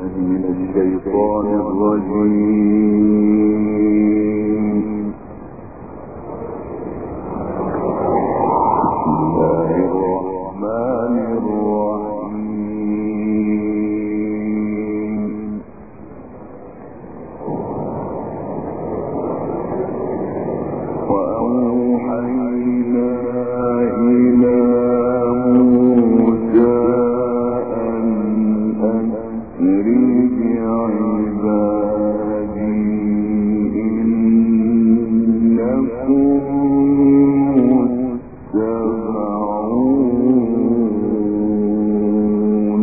الشيطان الرجيم. بسم الله الرحمن الرحيم. وأوحينا إلى موسى أن أسر بعبادي إنكم متبعون.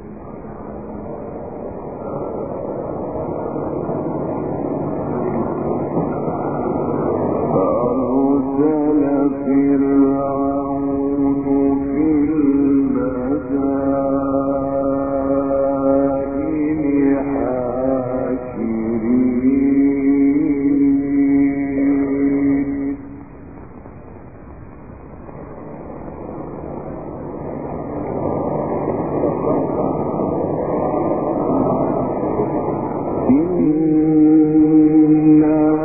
فأرسل فرعون في المدائن حاشرين إن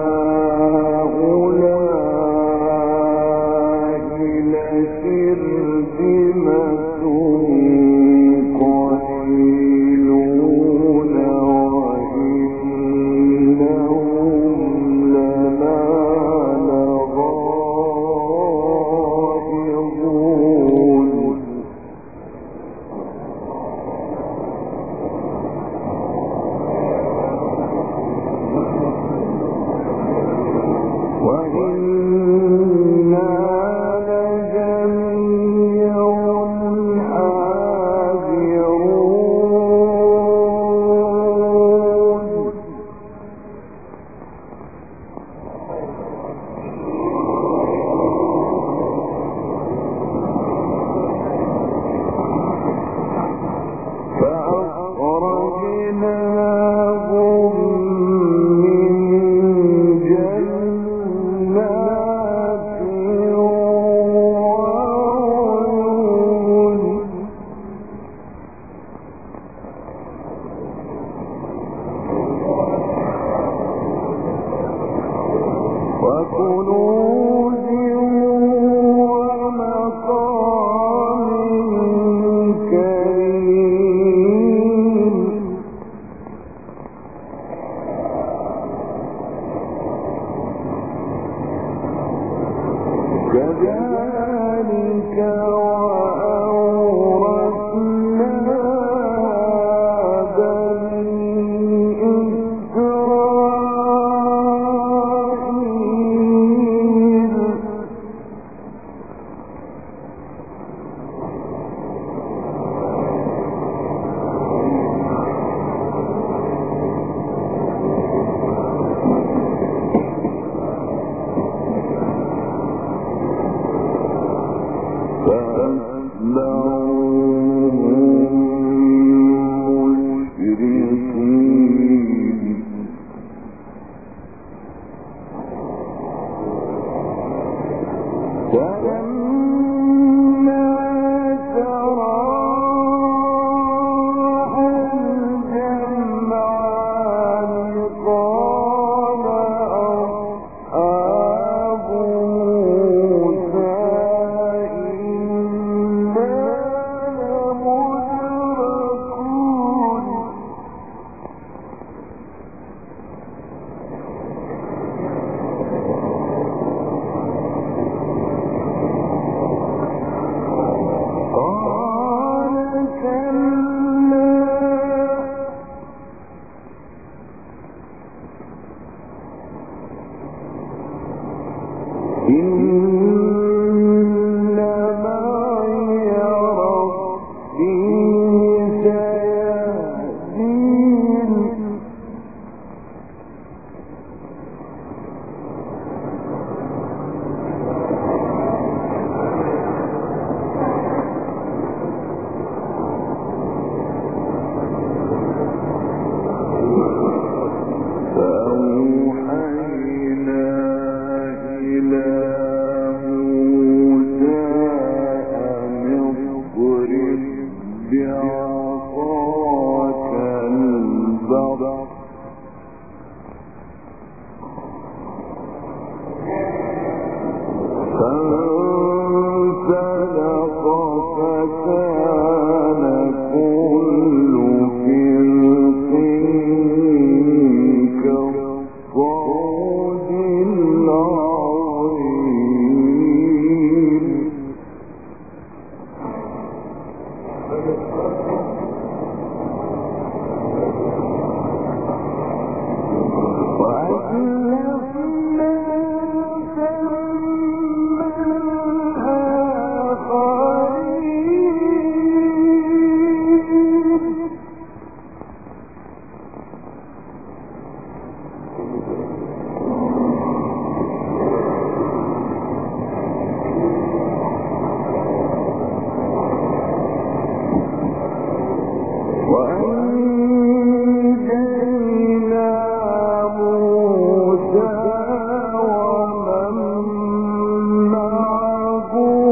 هؤلاء لشرذمة قليلون وإنهم لنا لغائظون. وإنا لجميع حاذرون. فأخرجناهم من جنات وعيون. وكنوز ومقام كريم. كذلك وأورثنا بني إسرائيل. فأتبعوهم مشركين. فلما تراءى الجمعان قال أصحاب موسى إنا لمدركون. قال كلا إن معي ربي سيهدين. فأوحينا إلى موسى أن اضرب بعصاك البر فانسلخ فكان كل فرق كالطود العظيم وأزلفنا ثم الآخرين وأنجينا موسى ومن معه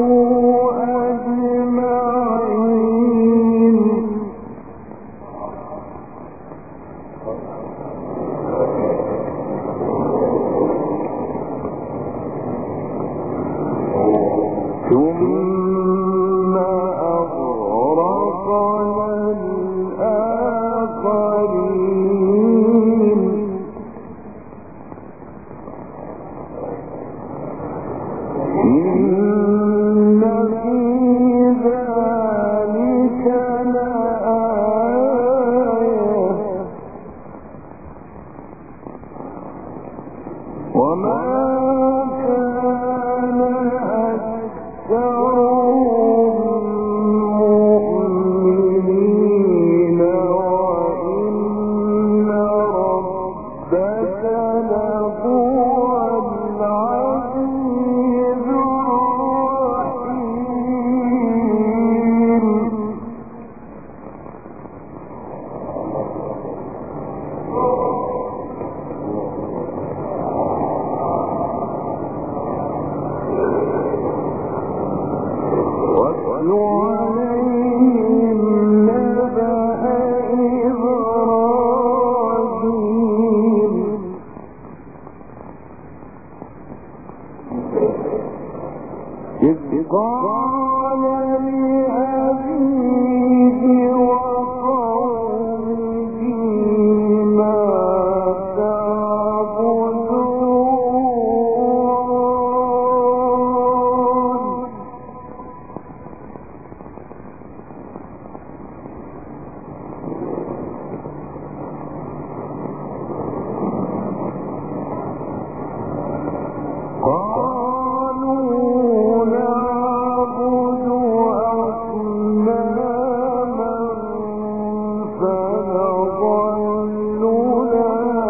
أجمعين ثم أغرقنا الآخرين إن في ذلك لآية وما كان أكثرهم مؤمنين وإن ربك لهو العزيز الرحيم واتل عليهم نبأ إبراهيم إذ قال لأبيه وقومه ما تعبدون قالوا نعبد أصناما فنظل لها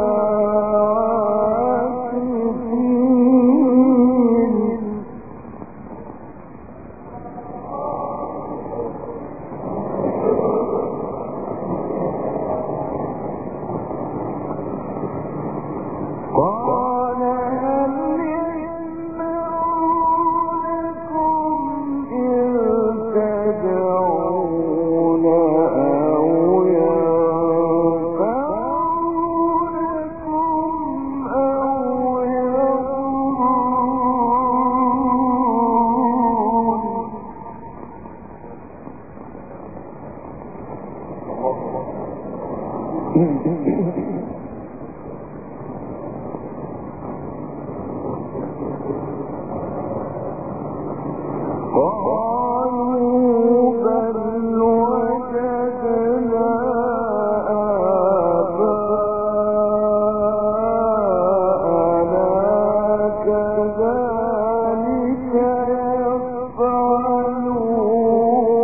عاكفين قال هل يسمعونكم إذ تدعون أو ينفعونكم أو يضرون قالوا بل وجدنا آباءنا كذلك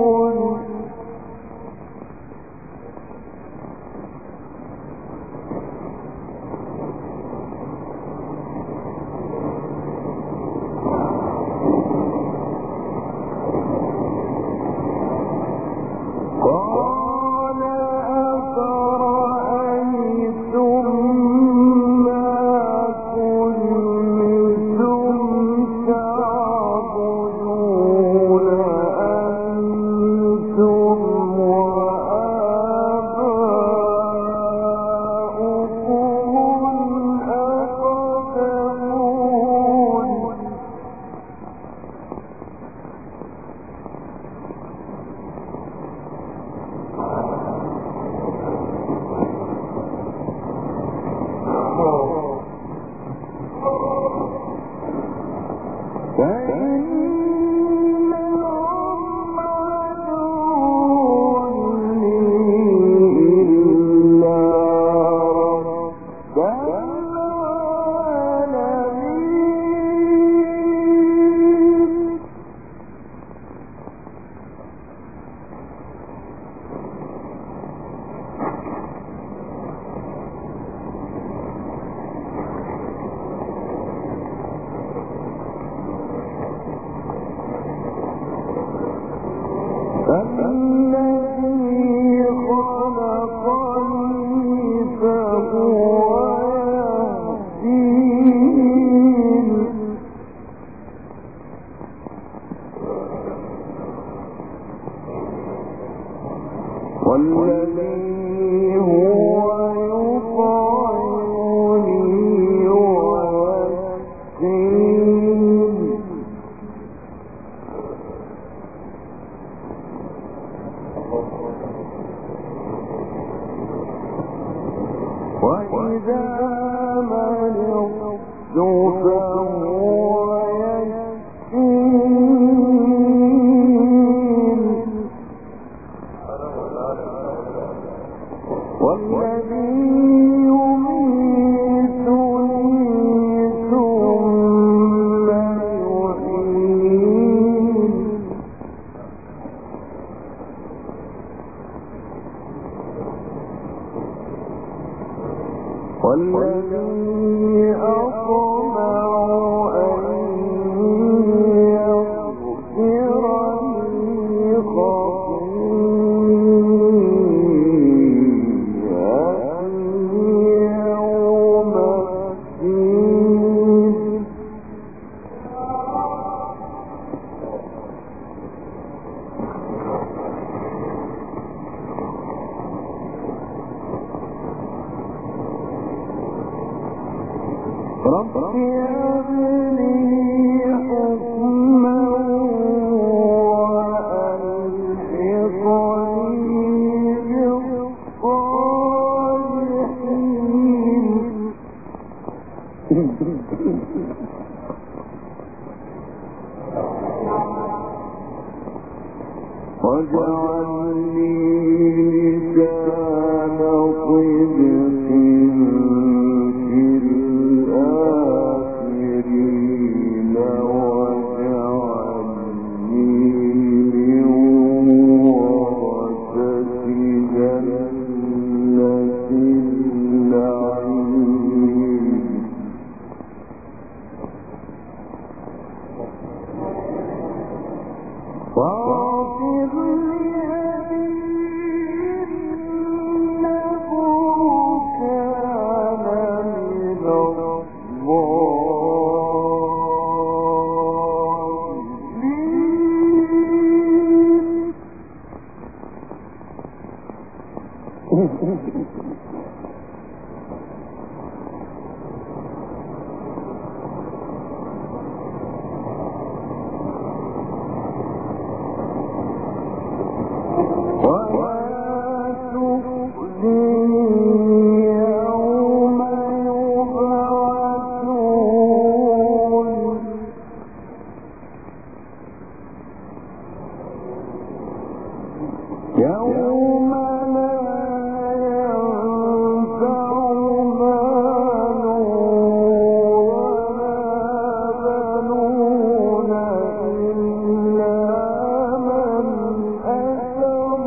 يفعلون والذي هو يطعمني ويسقين وإذا مرضت فهو يشفين والذي يميتني ثم يحيين والذي أطمع أن يغفر لي خطيئتي يوم الدين رب هب لي حكما وألحقني بالصالحين واجعل لي لسان صدق في الآخرين واجعلني من ورثة جنة النعيم واغفر لي إنه كان من الظالمين يوم لا ينفع مال ولا بنون إلا من أتى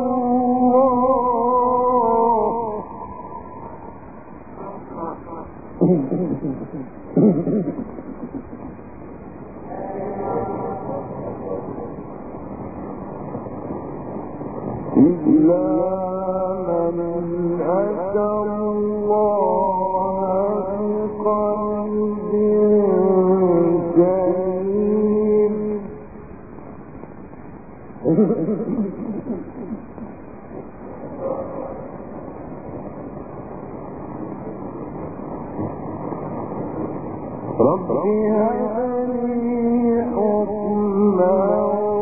الله إلا من أتى الله بقلب سليم رب هب لي حكما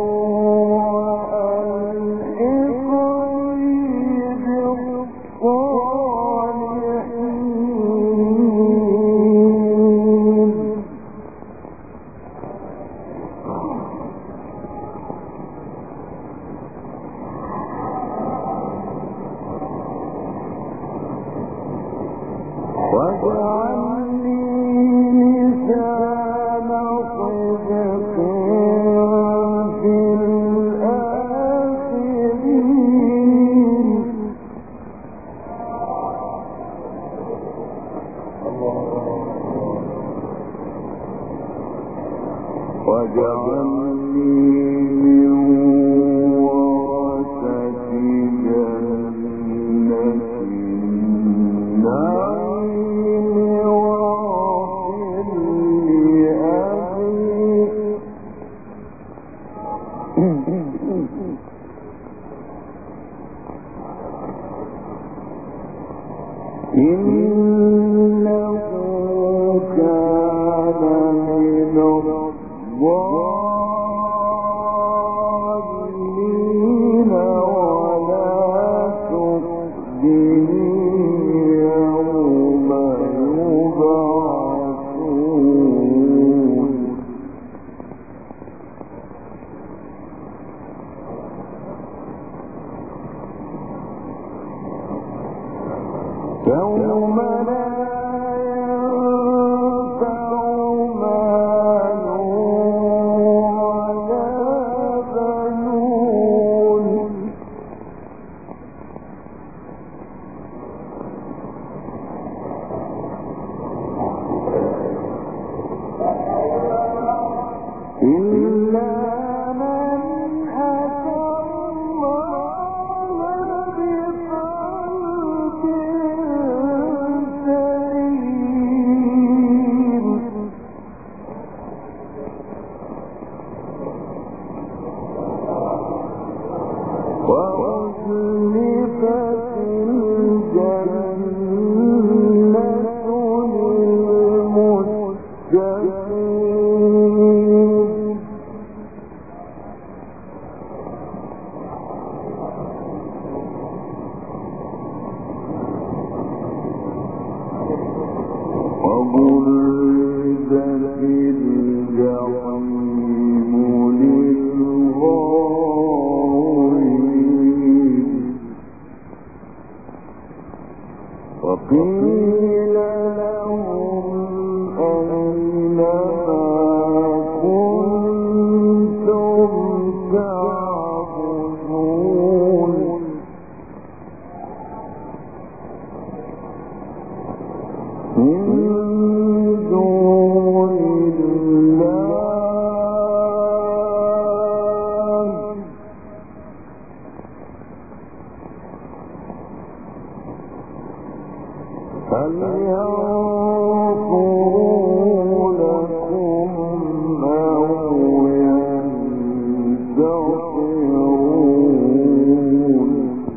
واجعلني لسان صدق في الآخرين واجعلني من ورثة جنة النعيم واغفر لأبي إنه كان من الضالين ولا تخزني يوم يبعثون يوم لا ينفع مال ولا بنون إلا من أتى الله بقلب سليم وأزلفت الجنة للمتقين وبرزت الجحيم للغاوين وقيل لهم أين ما كنتم تعبدون من دون الله هل ينصرونكم أو ينتصرون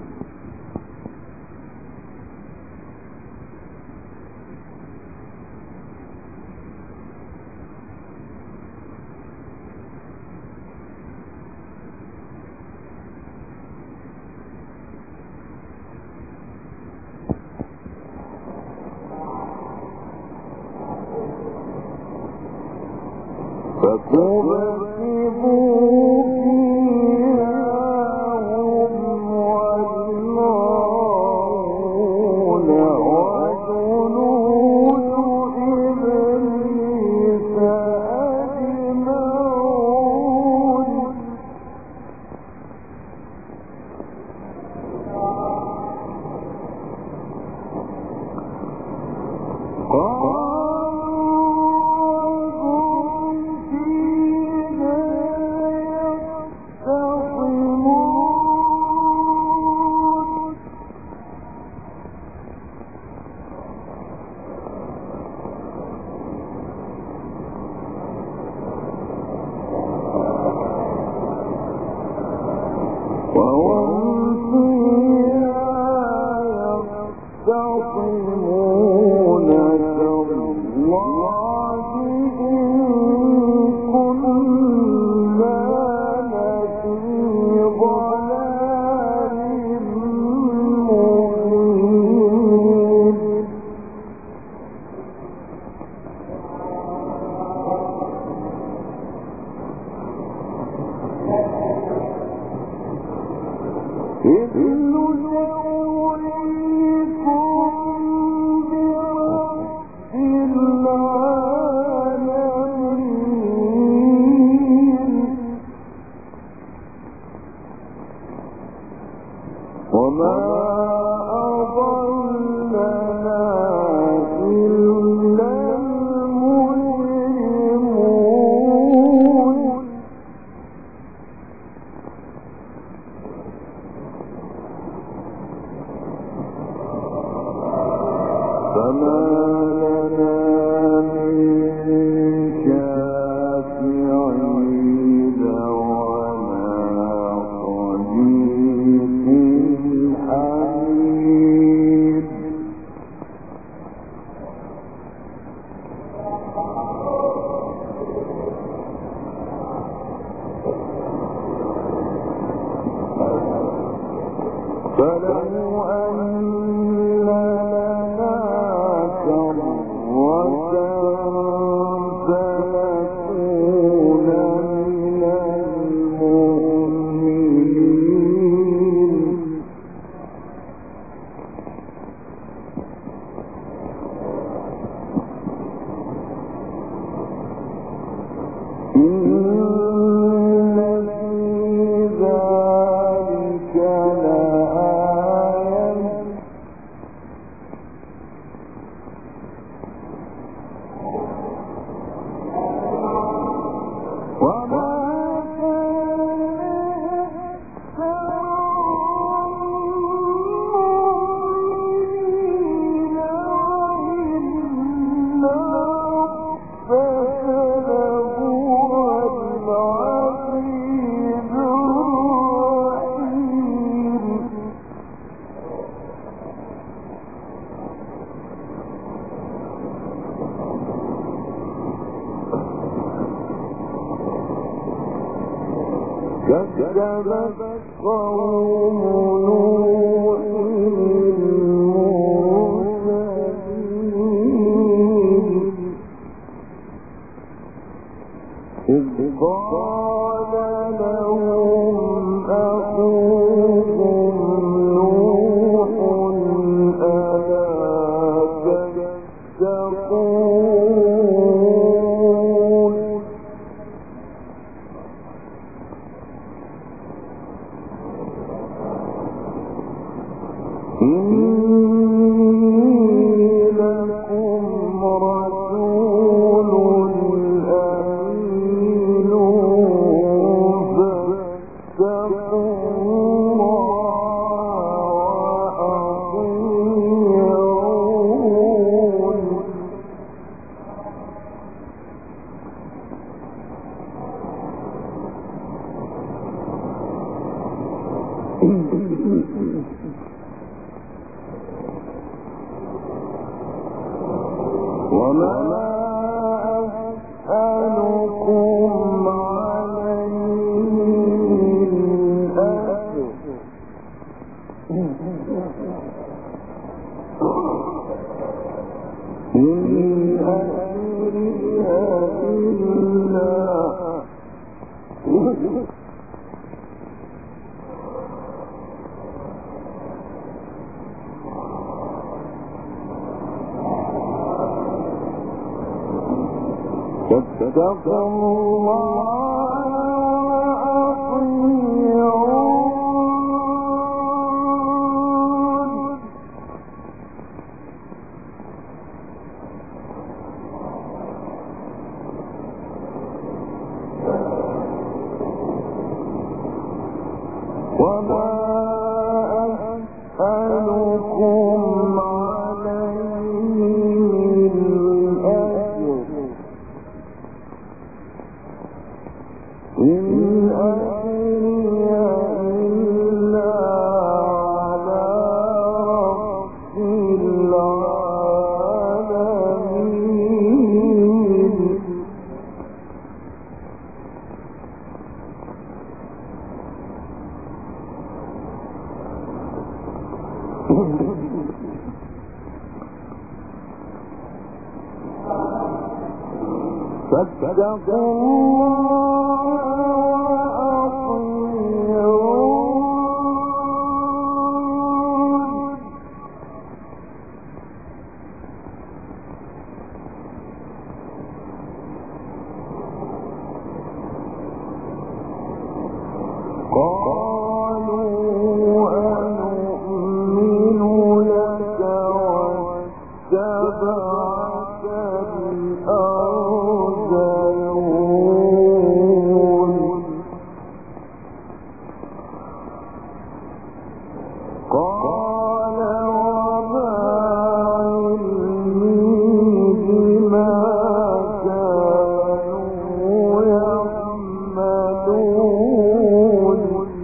فكبكبوا فيها هم والغاوون وجنود إبليس أجمعون يختصمون تالله إن كنا لفي ضلال مبين إذ وما أضلنا إلا المجرمون فما لنا من شافعين ولا صديق حميد كذبت قوم نوح المرسلين إذ قال لهم أخوهم نوح ألا تتقون إني لكم رسول أمين فاتقوا الله وأطيعون وما أسألكم عليه من أجر إن أجري إلا فاتقوا الله وأطيعون وما أسألكم عليه من أجر إن أجري إلا على رب العالمين فاتقوا قالوا أنؤمن لك واتبعك الأرذلون قال وما علمي بما كانوا يعملون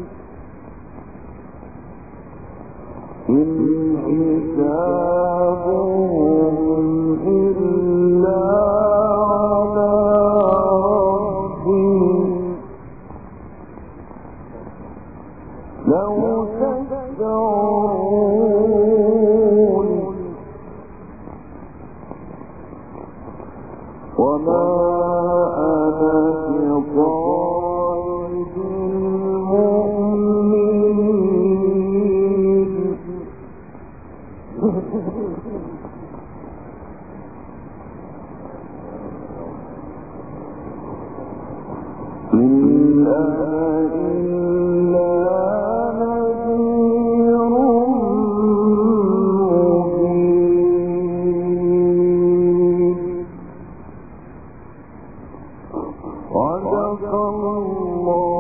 إن حسابهم إلا على ربي لو تشعرون صدق الله